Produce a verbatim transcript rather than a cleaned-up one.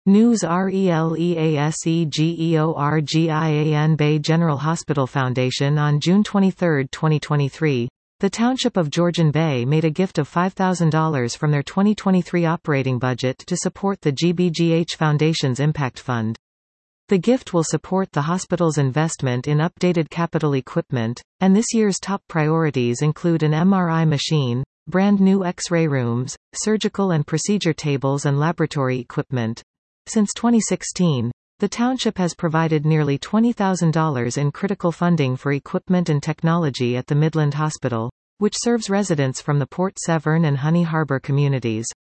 News RELEASEGEORGIAN Bay General Hospital Foundation. On June twenty-third, twenty twenty-three, the Township of Georgian Bay made a gift of five thousand dollars from their twenty twenty-three operating budget to support the G B G H Foundation's Impact Fund. The gift will support the hospital's investment in updated capital equipment, and this year's top priorities include an M R I machine, brand new X-ray rooms, surgical and procedure tables and laboratory equipment. Since twenty sixteen, the township has provided nearly twenty thousand dollars in critical funding for equipment and technology at the Midland Hospital, which serves residents from the Port Severn and Honey Harbor communities.